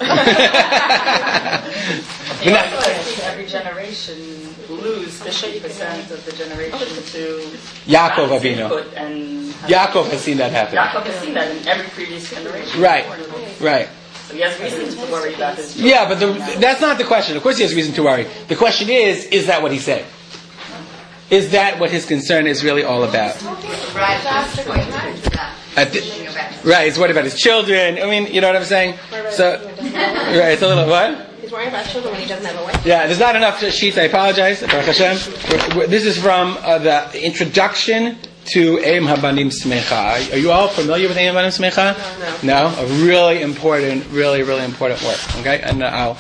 Speaker 10: Every generation lose 50% of the generation to
Speaker 1: Yaakov Avinu.
Speaker 10: And
Speaker 1: Yaakov has seen that happen.
Speaker 10: Yaakov has seen that in every previous generation.
Speaker 1: Right. Right.
Speaker 10: So he has reason to worry about his children.
Speaker 1: Yeah, but that's not the question. Of course he has reason to worry. The question is that what he said? Is that what his concern is really all about?
Speaker 9: Right, that's the point to that.
Speaker 1: Right, he's worried about his children. I mean, you know what I'm saying? So, right, it's a little, what?
Speaker 2: He's worried about children when he doesn't have a wife.
Speaker 1: Yeah, there's not enough sheets, I apologize. Baruch Hashem. This is from the introduction to Eim Habanim Smecha. Are you all familiar with Eim Habanim Smecha? No. A really important work. Okay, and I'm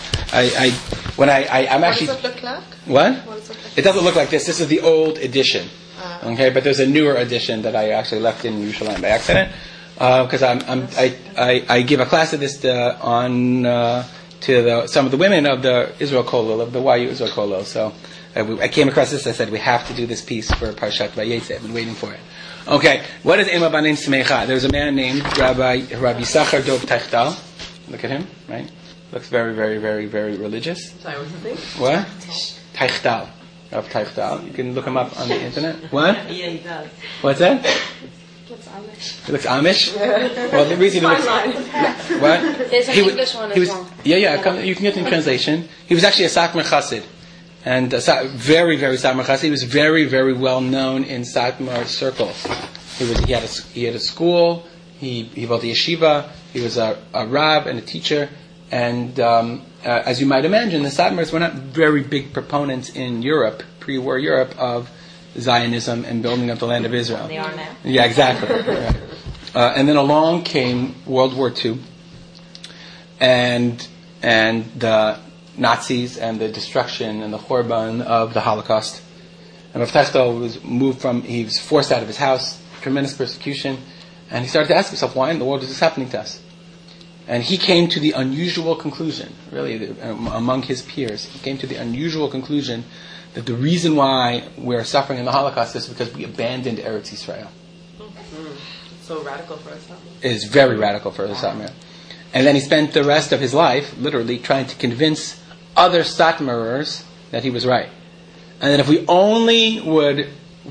Speaker 1: actually.
Speaker 4: What does it look like?
Speaker 1: What? It doesn't look like this. This is the old edition. Okay, but there's a newer edition that I actually left in Yerushalayim by accident because I give a class of this to some of the women of the Israel Kollel, of the YU Israel Kollel. So I came across this. I said we have to do this piece for Parshat Vayetze. I've been waiting for it. Okay, what is Ema Banim Smecha? There's a man named Rabbi Yisachar Dov Teichtal. Look at him, right? Looks very, very, very, very religious.
Speaker 5: Sorry, what's the name?
Speaker 1: What? Teichtal. Rav Teichtal. You can look him up on the internet. What?
Speaker 5: Yeah, he does.
Speaker 1: What's that? He looks Amish. Well, the reason he looks what?
Speaker 3: There's an English one as well.
Speaker 1: Yeah. You can get the translation. He was actually a Satmar Chassid, and very, very Satmar Chassid. He was very, very well known in Satmar circles. He had a school. He built a yeshiva. He was a Rav and a teacher. And as you might imagine, the Satmars were not very big proponents in Europe, pre-war Europe, of Zionism and building up the land of Israel.
Speaker 2: They are now.
Speaker 1: Yeah, exactly. Right. And then along came World War II, and the Nazis and the destruction and the Churban of the Holocaust. And Rav Teichtal he was forced out of his house, tremendous persecution, and he started to ask himself, why in the world is this happening to us? And he came to the unusual conclusion, really, among his peers, he came to the unusual conclusion that the reason why we're suffering in the Holocaust is because we abandoned Eretz Yisrael.
Speaker 5: It's so radical for us.
Speaker 1: It is very radical for the Satmar. And then he spent the rest of his life, literally, trying to convince other Satmarers that he was right. And that if we only would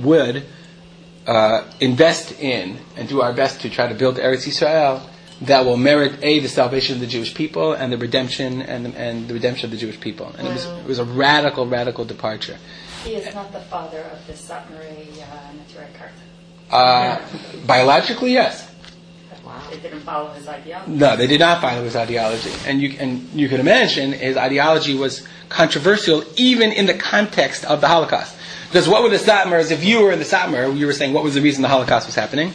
Speaker 1: invest in and do our best to try to build Eretz Yisrael, that will merit the salvation of the Jewish people and the redemption and the redemption of the Jewish people. And it was a radical departure.
Speaker 7: He is not the father of the Satmari Neturei Karta.
Speaker 1: Biologically, yes.
Speaker 7: They didn't follow his ideology.
Speaker 1: No, they did not follow his ideology. And you can imagine his ideology was controversial even in the context of the Holocaust. Because what were the Satmars, if you were in the Satmar, you were saying what was the reason the Holocaust was happening?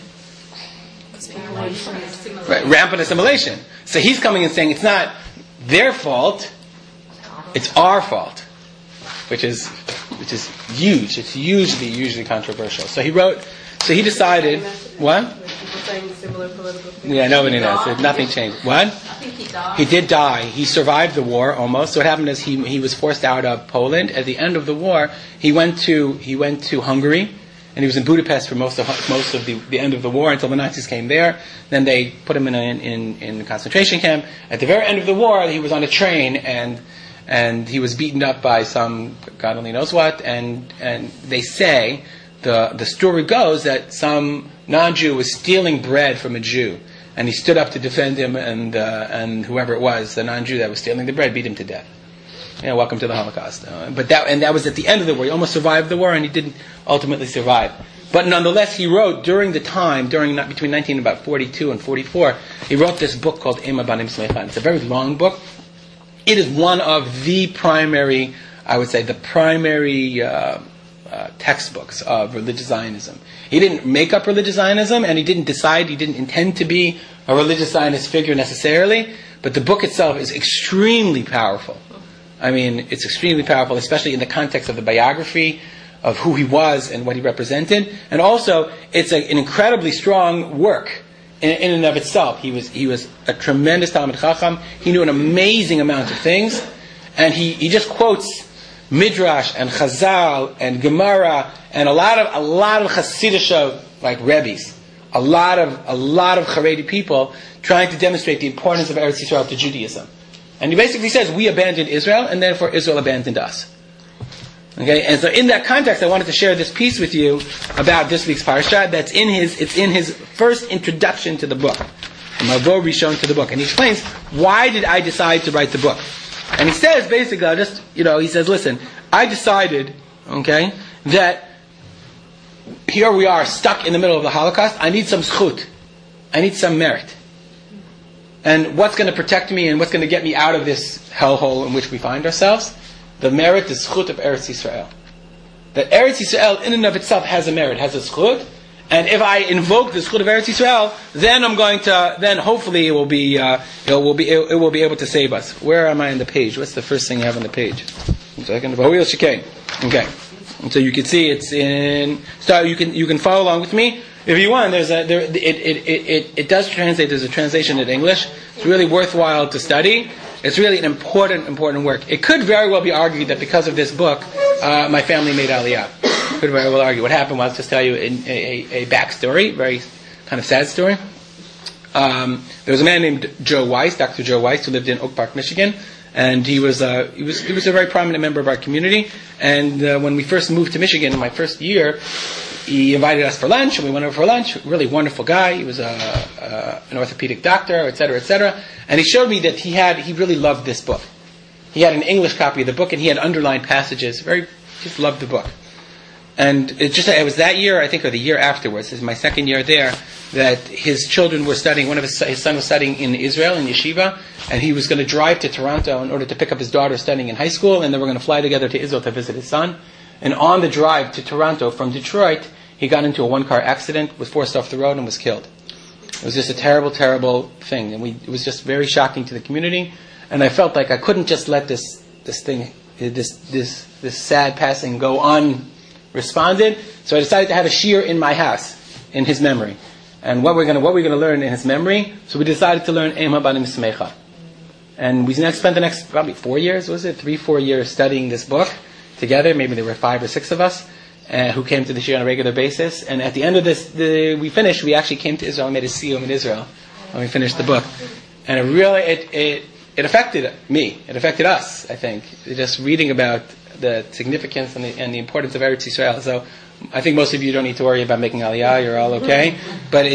Speaker 1: Right, rampant assimilation. So he's coming and saying it's not their fault, it's our fault, which is huge. It's hugely controversial. So he decided what?
Speaker 5: People saying similar political things.
Speaker 1: Yeah, nobody knows. Nothing changed. What?
Speaker 5: I think he died.
Speaker 1: He did die. He survived the war almost. So what happened is he was forced out of Poland. At the end of the war, he went to Hungary. And he was in Budapest for most of the end of the war until the Nazis came there. Then they put him in a concentration camp. At the very end of the war, he was on a train and he was beaten up by some God only knows what. And they say the story goes that some non-Jew was stealing bread from a Jew, and he stood up to defend him, and whoever it was, the non-Jew that was stealing the bread, beat him to death. Welcome to the Holocaust. But that was at the end of the war. He almost survived the war, and he didn't ultimately survive. But nonetheless, he wrote between 1942 and 44, he wrote this book called Ema Banim Smecha. It's a very long book. It is one of the primary, I would say, textbooks of religious Zionism. He didn't make up religious Zionism, and he didn't intend to be a religious Zionist figure necessarily, but the book itself is extremely powerful. I mean, it's extremely powerful, especially in the context of the biography of who he was and what he represented. And also, it's an incredibly strong work in and of itself. He was a tremendous Talmid Chacham. He knew an amazing amount of things. And he just quotes Midrash and Chazal and Gemara and a lot of Hasidic like Rebbes. A lot of Haredi people trying to demonstrate the importance of Eretz Yisrael to Judaism. And he basically says, we abandoned Israel, and therefore Israel abandoned us. Okay, and so in that context, I wanted to share this piece with you about this week's parasha. It's in his first introduction to the book, Mavo Rishon to the book, and he explains why did I decide to write the book. And he says basically, he says, listen, I decided, okay, that here we are stuck in the middle of the Holocaust. I need some zchut, I need some merit. And what's going to protect me and what's going to get me out of this hellhole in which we find ourselves? The merit, the zchut of Eretz Yisrael. That Eretz Yisrael in and of itself has a merit, has a zchut. And if I invoke the zchut of Eretz Yisrael, then hopefully it will be able to save us. Where am I on the page? What's the first thing you have on the page? 1 second. Okay. And so you can see it's in. So you can follow along with me if you want. It does translate. There's a translation in English. It's really worthwhile to study. It's really an important work. It could very well be argued that because of this book, my family made Aliyah. Could very well argue. What happened was, just tell you a backstory, very kind of sad story. There was a man named Joe Weiss, Dr. Joe Weiss, who lived in Oak Park, Michigan, and he was a very prominent member of our community. And when we first moved to Michigan in my first year, he invited us for lunch, and we went over for lunch. Really wonderful guy. He was an orthopedic doctor, etc., etc. And he showed me that he really loved this book. He had an English copy of the book, and he had underlined passages. Just loved the book. And it was that year, I think, or the year afterwards, this is my second year there, that his children were studying, his son was studying in Israel, in yeshiva, and he was going to drive to Toronto in order to pick up his daughter studying in high school, and they were going to fly together to Israel to visit his son. And on the drive to Toronto from Detroit, he got into a one-car accident, was forced off the road, and was killed. It was just a terrible, terrible thing, and it was just very shocking to the community, and I felt like I couldn't just let this sad passing go on responded, so I decided to have a shiur in my house in his memory. And what we're going to learn in his memory, so we decided to learn Em HaBanim Smecha. And we spent the next probably 4 years, 3-4 years studying this book together. Maybe there were 5 or 6 of us who came to the shiur on a regular basis. And at the end of this, we actually came to Israel and made a siyum in Israel when we finished the book. And it affected me. It affected us, I think. Just reading about the significance and the importance of Eretz Yisrael. So I think most of you don't need to worry about making Aliyah. You're all okay. But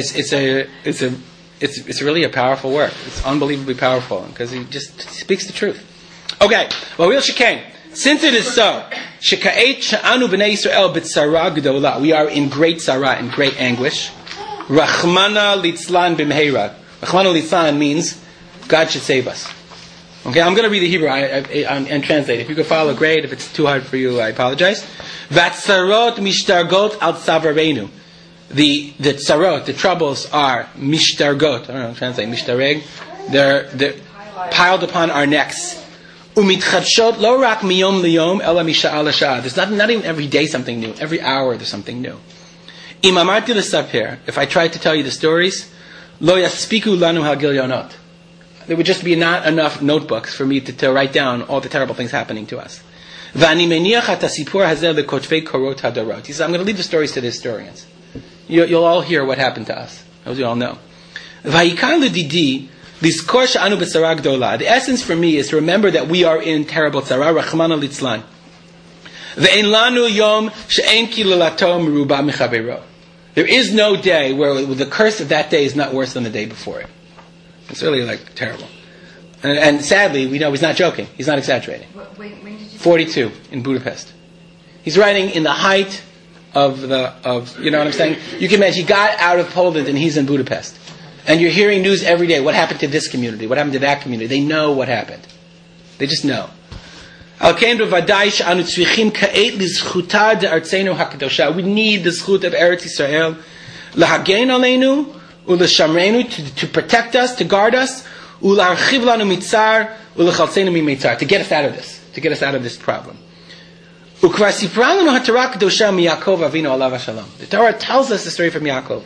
Speaker 1: it's really a powerful work. It's unbelievably powerful because he just speaks the truth. Okay. Well, we'll shekain. Since it is so, sheka'et she'anu b'nei Yisrael b'tzara g'dola. We are in great tzara, in great anguish. Rachmana litzlan b'mheira. Rachmana litzlan means God should save us. Okay, I'm going to read the Hebrew and translate. If you could follow, great. If it's too hard for you, I apologize. Vatzarot mishtargot al tzavarenu. The tzarot, the troubles are mishtargot. I don't know, translate mishtareg. They're piled upon our necks. Umitchadshot lo rak miyom liyom ela misha'al lasha'ah. There's not even every day something new. Every hour there's something new. Im amarti l'sapir. If I tried to tell you the stories, lo yaspiku lanu ha'gilyonot. There would just be not enough notebooks for me to write down all the terrible things happening to us. He says, I'm going to leave the stories to the historians. You'll all hear what happened to us, as you all know. The essence for me is to remember that we are in terrible tzara, Rachmana litzlan. There is no day where the curse of that day is not worse than the day before it. It's really terrible. And sadly, we know he's not joking. He's not exaggerating.
Speaker 9: When did you
Speaker 1: 42 in Budapest. He's writing in the height of you know what I'm saying? You can imagine he got out of Poland and he's in Budapest. And you're hearing news every day. What happened to this community? What happened to that community? They know what happened. They just know. We need the zchut of Eretz Yisrael. Lahagein aleinu. To protect us, to guard us, to get us out of this, problem. The Torah tells us the story from Yaakov.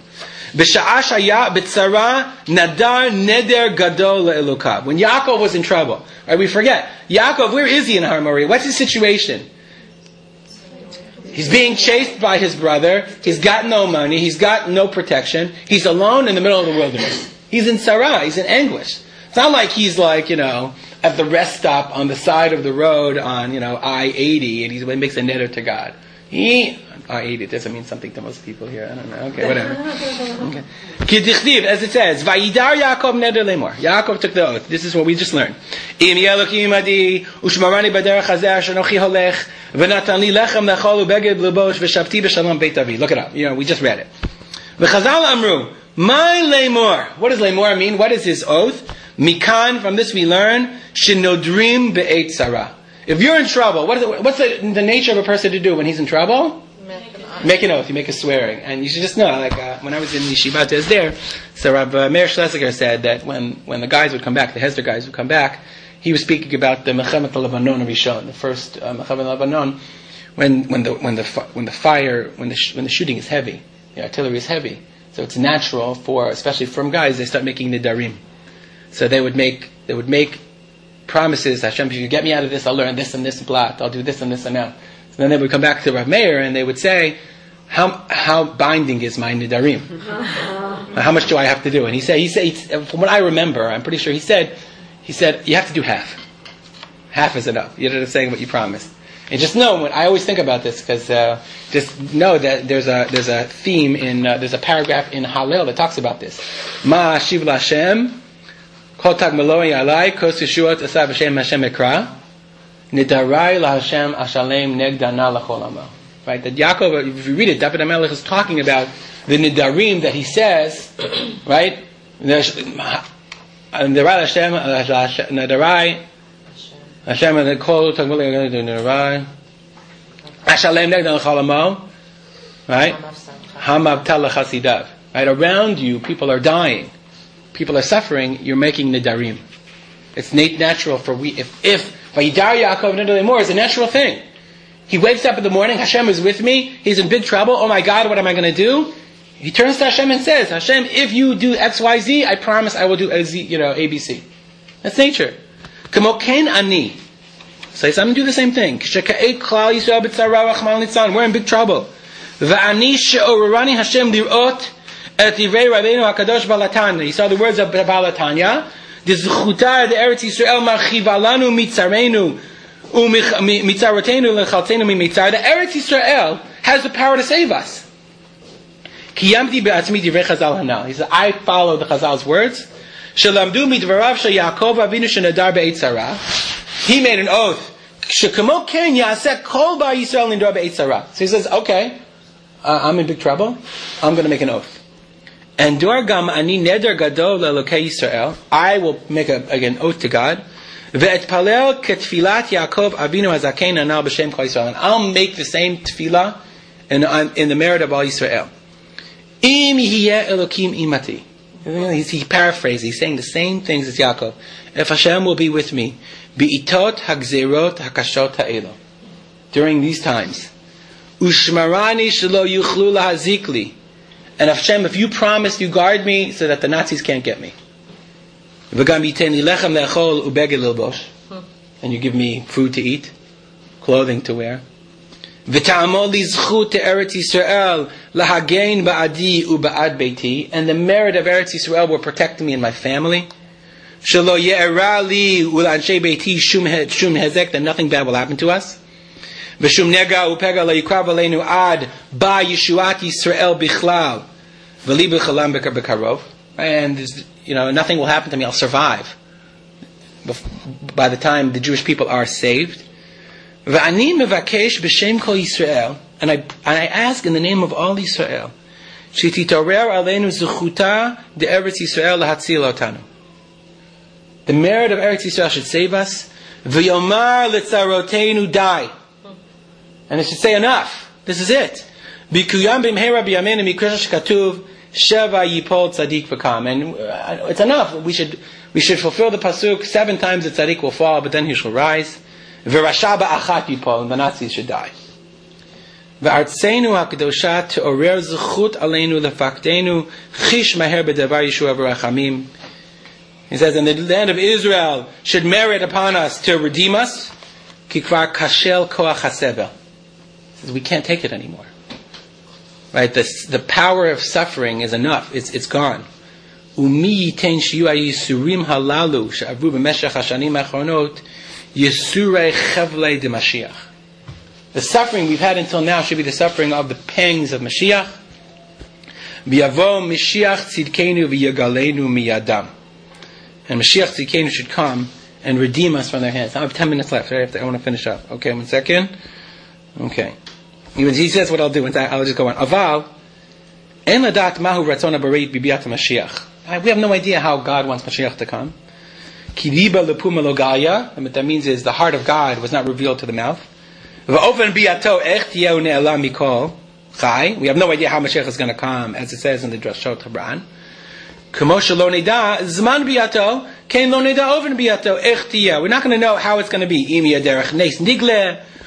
Speaker 1: When Yaakov was in trouble, right, we forget. Yaakov, where is he in Har Moriah? What's his situation? He's being chased by his brother. He's got no money. He's got no protection. He's alone in the middle of the wilderness. He's in Sarah. He's in anguish. It's not like he's at the rest stop on the side of the road on, I-80 and he makes a neder to God. I-80 doesn't mean something to most people here. I don't know. Okay, whatever. Okay. As it says, Vayidar Yaakov neder lemor. Yaakov took the oath. This is what we just learned. Im Yelokim adi ushmarani b'derech hazeh shenochi holech v'natan li lechem lechol ubeged l'bosh v'shavti b'shalom beit avi. Look it up. We just read it. V'chazal amru, my lemor. What does lemor mean? What is his oath? Mikan, from this we learn, shenodrim be'et sarah. If you're in trouble, what's the nature of a person to do when he's in trouble? Make an oath. You make a swearing. And you should just know, when I was in Yeshivat there, so Rav Meir Schlesinger said that when the guys would come back, the Hesder guys would come back, he was speaking about the Mechemet Lebanon Rishon, the first Mechemet Lebanon, when the shooting is heavy, the artillery is heavy. So it's natural for, especially from guys, they start making nidarim. So they would make promises. Hashem, if you get me out of this, I'll learn this and this blat. I'll do this and this and that. So then they would come back to Rav Meir and they would say, how binding is my nidarim? How much do I have to do? And he said, from what I remember, I'm pretty sure he said, you have to do half. Half is enough. You ended up saying what you promised. And just know, I always think about this because just know that there's a theme there's a paragraph in Hallel that talks about this. Ma ashiv l'Hashem, kol tag meloi alai, kos yeshuot asah b'shem Hashem ekra, nidarai l'Hashem ashalem negdana l'chol amo. Right? That Yaakov, if you read it, David HaMelech is talking about the nidarim that he says, right? Nidarai Hashem, nidarai Hashem and the call to Nidarai. Ashalem negdan l'chalamo. Right? Hamavtal l'chasidav. Right? Around you, people are dying. People are suffering. You're making nidarim. It's natural for if Vayidar Yaakov Nidar Lemor is a natural thing. He wakes up in the morning. Hashem is with me. He's in big trouble. Oh my God, what am I going to do? He turns to Hashem and says, Hashem, if you do X, Y, Z, I promise I will do ABC. That's nature. Kamo ken ani. So I'm going to do the same thing. We're in big trouble. Va'ani she'orani Hashem lirot et divrei Rabbeinu HaKadosh Balatanya. You saw the words of Balatanya. D'zchuta d'Eretz Yisrael marchiva lanu mitzarenu u'mitzarotenu lechaltenu mimitzar. The Eretz Yisrael has the power to save us. Kiyamti be'atzmi divrei Chazal hanal. He said, I follow the Chazal's words. Shelamdu midvarav shel Yaakov Avinu shenadar be'etz sarah. He made an oath. Shekamo ken yaseh kol bar Yisrael nidar be'etz sarah. So he says, okay, I'm in big trouble. I'm going to make an oath. And dor gam ani neder gadol le'elokei Yisrael. I will make an oath to God. Ve'etpalel ketfilat Yaakov Avinu hazaken anal b'shem kol Yisrael. And I'll make the same tefillah in the merit of all Yisrael. Im yiheh Elokim imati. He paraphrased. He's saying the same things as Yaakov. If Hashem will be with me, bi'itot hagzerot hakashot ha'elo. During these times, ushmarani shelo yuchlu lahazikli. And Hashem, if you promise, you guard me so that the Nazis can't get me. V'gam yiteni lechem le'echol ubeged lilbosh. And you give me food to eat, clothing to wear. V'ta'amol li zchut Eretz Yisrael lahagein ba'adi u'ba'ad beiti. And the merit of Eretz Yisrael will protect me and my family. Shelo ye'era li u'l'anshei beiti shum hezek, that nothing bad will happen to us. V'shum nega u'pega le'yukrav aleinu ad ba yeshuat Yisrael bichlal v'li b'chalam b'karov. And nothing will happen to me. I'll survive by the time the Jewish people are saved. V'ani mevakesh b'shem kol Yisrael, and I ask in the name of all Yisrael, shetitorei aleinu zechuta de'eretz Yisrael lahatzil otanu. The merit of Eretz Yisrael should save us. V'yomar letzarotenu die, and it should say enough. This is it. B'kuyam b'mheira b'yameinu mikresh katuv sheva yipol tzadik v'kam, and it's enough. We should fulfill the pasuk 7 times the tzadik will fall, but then he shall rise. V'rasha ba'achat yipol, and the Nazis should die. V'artzeinu ha'kedosha te'orer zechut aleinu lefaktenu chish maher b'davar yeshua v'rachamim. He says, and the land of Israel should merit upon us to redeem us. Kikvar kashel koach hasevel. He says, we can't take it anymore. Right? The power of suffering is enough. It's gone. Umi yitein shiyu ha'yisurim halalu she'avru b'meshach hashanim ha'achronot Yesurei Chevlei de Mashiach. The suffering we've had until now should be the suffering of the pangs of Mashiach. V'yavo Mashiach tzidkenu v'yagalenu miyadam. And Mashiach tzidkenu should come and redeem us from their hands. I have 10 minutes left. Right? I want to finish up. Okay, 1 second. Okay. He says what I'll do. I'll just go on. Aval en ladat mahu ratzon habarit b'biat Mashiach. We have no idea how God wants Mashiach to come. Kiliba lepuma logaya, and what that means is the heart of God was not revealed to the mouth. V'ofen biato ech tiyeu ne'elam mikol chai. We have no idea how Mashiach is going to come, as it says in the Drashot Hebron. Kamo shelo nida zman biato, kein lo nida ofen biato ech tiyeu. We're not going to know how it's going to be. Im yaderech neis nigle,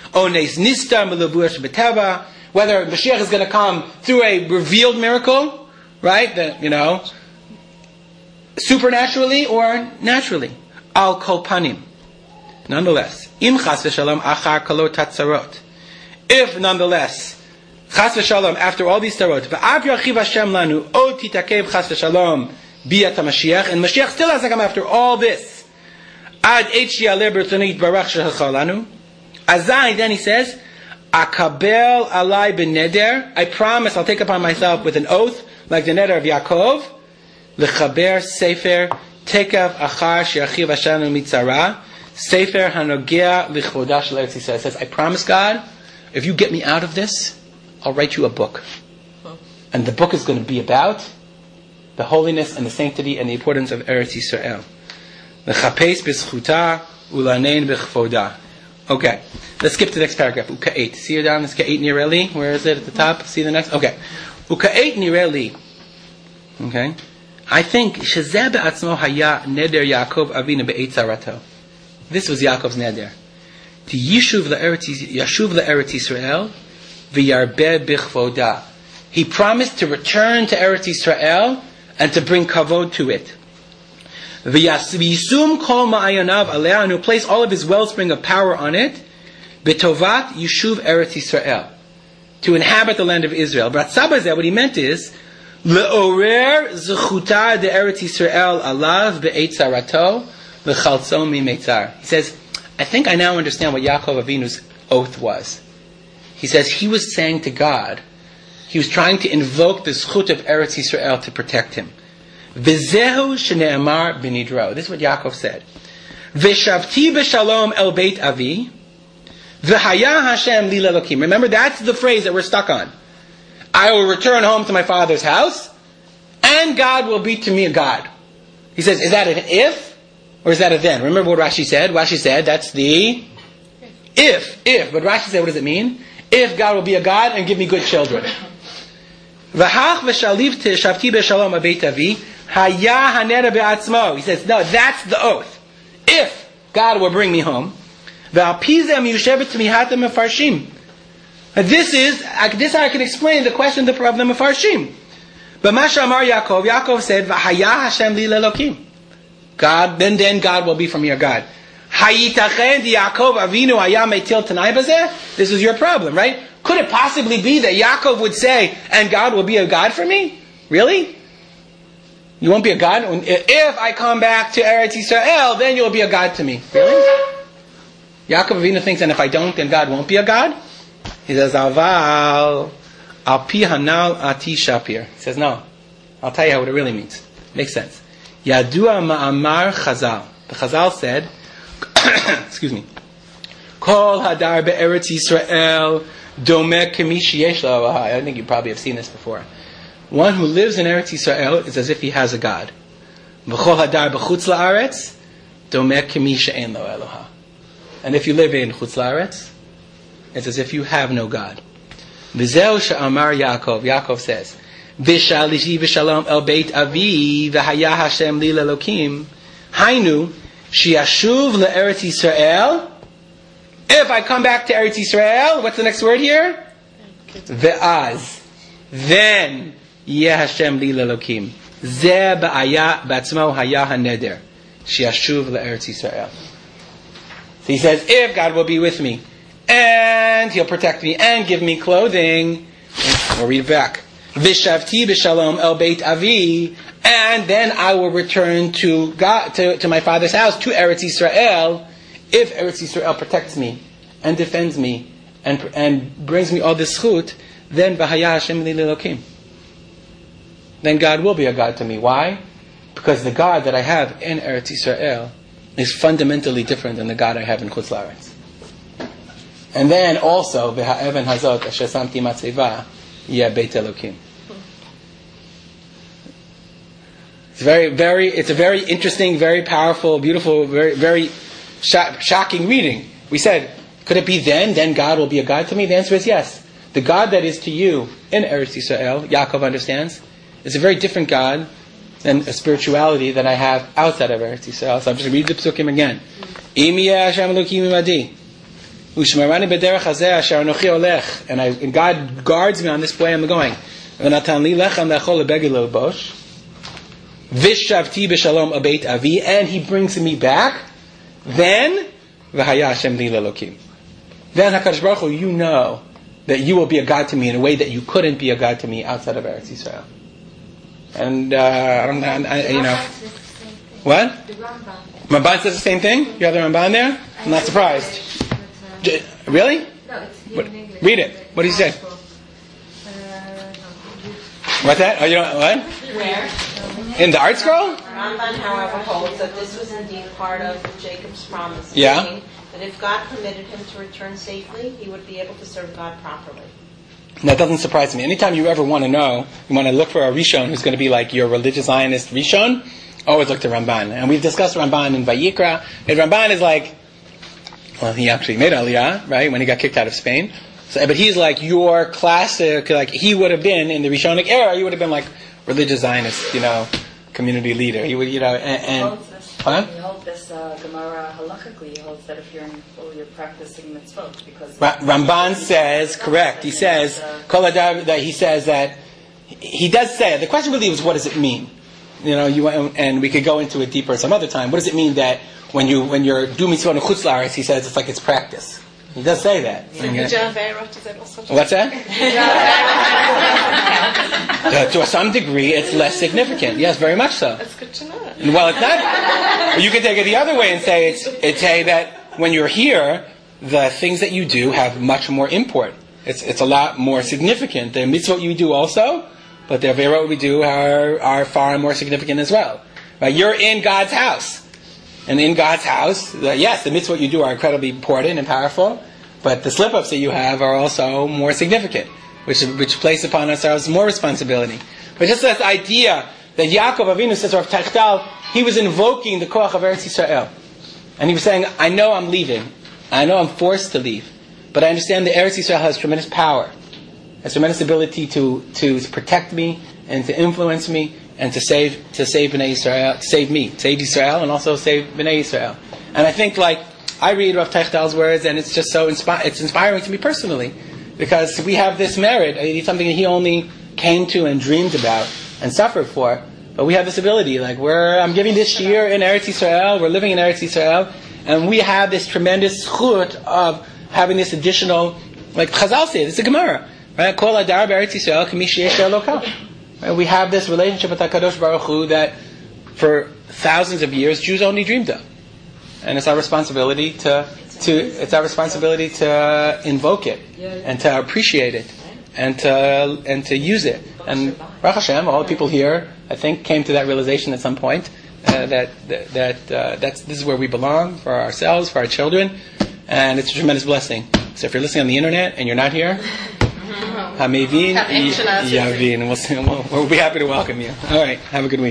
Speaker 1: Ones nistar melevush b'teva. Whether Mashiach is going to come through a revealed miracle, right? That, supernaturally or naturally. Al kol panim. Nonetheless, im chas v'shalom achar kalot tatzarot. If nonetheless, chas v'shalom, after all these tarot, v'av yarchiv Hashem lanu, od titakev chas v'shalom, biyat HaMashiach, and Mashiach still has to come after all this. Ad et shi'aleh b'rtzonit barach shechal lanu. Azai, then he says, akabel alai b'neder, I promise I'll take upon myself with an oath, like the neder of Yaakov, l'chaber sefer, tekav achar shi'achiv Hashem mitzara, sefer hanogea l'chvodah shel Eretz Yisrael. It says, I promise God, if you get me out of this, I'll write you a book. And the book is going to be about the holiness and the sanctity and the importance of Eretz Yisrael. L'chapes b'zchuta u'lanein b'chvodah. Okay, let's skip to the next paragraph. Uka'et. See you down, it's Ka'et Nireli. Where is it at the top? See the next? Okay. Uka'et Nireli. Okay. I think, Shezeh be'atzmo haya neder Yaakov Avinu be'et zarato. This was Yaakov's neder. To Yishuv le'Eretz Yisrael v'yarbeh b'chvodah. He promised to return to Eretz Yisrael and to bring kavod to it. V'yisum kol ma'ayonav aleh, and to place all of his wellspring of power on it. B'tovat Yishuv Eretz Yisrael, to inhabit the land of Israel. But Tzabazeh, what he meant is le'orer zechuta de Eretz Yisrael alav be'et zarato v'chaltzo mi'meitzar. He says, I think I now understand what Yaakov Avinu's oath was. He says he was saying to God, he was trying to invoke the zchut of Eretz Yisrael to protect him. V'zehu shene'emar b'nidro. This is what Yaakov said. V'shavti b'shalom el beit avi, v'haya Hashem li lelokim. Remember, that's the phrase that we're stuck on. I will return home to my father's house, and God will be to me a God. He says, is that an if? Or is that a then? Remember what Rashi said? Rashi said that's the if. But Rashi said, what does it mean? If God will be a God and give me good children. V'hach v'shalivte shavti b'shalom abeit avi haya hanera be'atzmo. He says, no, that's the oath. If God will bring me home. V'alpizem yushevet mihatem mefarshim. This I can explain the question of the mefarshim. But Masha Amar Yaakov said, v'haya Hashem li lelokim. God, then God will be from your God. Hayitachen di Yaakov Avinu haya metil tanai bazeh. This is your problem, right? Could it possibly be that Yaakov would say, and God will be a God for me? Really? You won't be a God? If I come back to Eretz Yisrael, then you'll be a God to me. Really? Yaakov Avinu thinks, and if I don't, then God won't be a God? He says, Aval al pi hanal ati shapir. He says, no. I'll tell you what it really means. Makes sense. Yadua ma'amar Chazal. The Chazal said, excuse me, Kol hadar be'eretz Yisrael domeh kemi sheyesh lo Elohai. I think you probably have seen this before. One who lives in Eretz Yisrael is as if he has a God. V'chol hadar b'chutz la'aretz domeh kemi she'en lo Elohai. And if you live in chutz la'aretz, it's as if you have no God. V'zeu she'amar Yaakov. Yaakov says, V'shalishi v'shalom el beit avi v'haya Hashem li lelokim hainu shiashuv le'eretz Yisrael. If I come back to Eretz Yisrael, what's the next word here? Ve'az. Then yeh Hashem li lelokim. Zeh ba'aya b'atzmo haya haneder shiashuv le'eretz Yisrael. So he says, if God will be with me, and He'll protect me, and give me clothing, we'll read it back. Vishavti b'shalom el beit avi, and then I will return to God, to my father's house, to Eretz Yisrael, if Eretz Yisrael protects me and defends me and brings me all this zchut, then v'haya Hashem li lelokim. Then God will be a God to me. Why? Because the God that I have in Eretz Yisrael is fundamentally different than the God I have in Chutz La'aretz. And then also, v'ha'even hazot asher samti matzeva yeh beit Elokim. It's a very interesting, very powerful, beautiful, very, very shocking reading. We said, could it be then God will be a God to me? The answer is yes. The God that is to you in Eretz Yisrael, Yaakov understands, is a very different God than a spirituality that I have outside of Eretz Yisrael. So I'm just reading the Psukim again. Im yeh Hashem Elokim imadi, Ushmarani b'derech hazeh asher anochi olech, and God guards me on this way I'm going. V'natan li lechem le'achol le'beged le'lbosh. Vishavti b'shalom abeit avi, and He brings me back. Then v'haya Hashem li le'lokim. Then HaKadosh Baruch Hu, you know that you will be a God to me in a way that you couldn't be a God to me outside of Eretz Yisrael. And you know, what? Ramban says the same thing. You have the Ramban there. I'm not surprised. Really?
Speaker 6: No, it's here in English.
Speaker 1: Read it. What do you say? What's that? Oh, you don't what?
Speaker 5: Where?
Speaker 1: In the Art Scroll?
Speaker 5: Ramban, however, holds that this was indeed part of Jacob's promise.
Speaker 1: Yeah.
Speaker 5: Saying that if God permitted him to return safely, he would be able to serve God properly.
Speaker 1: That doesn't surprise me. Anytime you ever want to know, you want to look for a Rishon who's going to be like your religious Zionist Rishon, always look to Ramban. And we've discussed Ramban in Vayikra. And Ramban is like, well, he actually made Aliyah, right, when he got kicked out of Spain. So, but he's like your classic, like he would have been in the Rishonic era, he would have been like religious Zionist, you know, community leader. He would, you know, and
Speaker 10: He holds this Gemara halakhically. He holds that if you're practicing mitzvot, because
Speaker 1: Ramban says correct. He says Kol Adar, that he says that he does say it. The question really was, what does it mean? You know, and we could go into it deeper some other time. What does it mean that when you're doing mitzvot in Chutz La'aretz, he says it's like it's practice. He does say that. What's that? To some degree, it's less significant. Yes, very much so.
Speaker 4: That's good to know.
Speaker 1: Well, it's not. You can take it the other way and say it's say that when you're here, the things that you do have much more import. It's a lot more significant. The mitzvot you do also, but the averot we do are far more significant as well. Right? You're in God's house. And in God's house, yes, the mitzvot you do are incredibly important and powerful, but the slip-ups that you have are also more significant, which place upon ourselves more responsibility. But just this idea that Yaakov Avinu says, Rav Tachtal, he was invoking the Koach of Eretz Yisrael. And he was saying, I know I'm leaving. I know I'm forced to leave. But I understand that Eretz Yisrael has tremendous power. Has tremendous ability to protect me and to influence me and to save Bnei Yisrael, save me, save Yisrael, and also save Bnei Yisrael. And I think, like, I read Rav Tachtal's words, and it's just so it's inspiring to me personally, because we have this merit. It's something that he only came to and dreamed about and suffered for. But we have this ability, like I'm giving this year in Eretz Yisrael, we're living in Eretz Yisrael, and we have this tremendous chut of having this additional, like Chazal says, it's a Gemara, right? Kol adar b'Eretz Yisrael k'mi sheyesh elokah. Right? We have this relationship with HaKadosh Baruch Hu that for thousands of years Jews only dreamed of. And it's our responsibility to invoke it and to appreciate it and to use it. And Baruch Hashem, all the people here, I think, came to that realization at some point that this is where we belong for ourselves, for our children, and it's a tremendous blessing. So if you're listening on the internet and you're not here, Hamevin Yavin, we'll be happy to welcome you. All right, have a good week.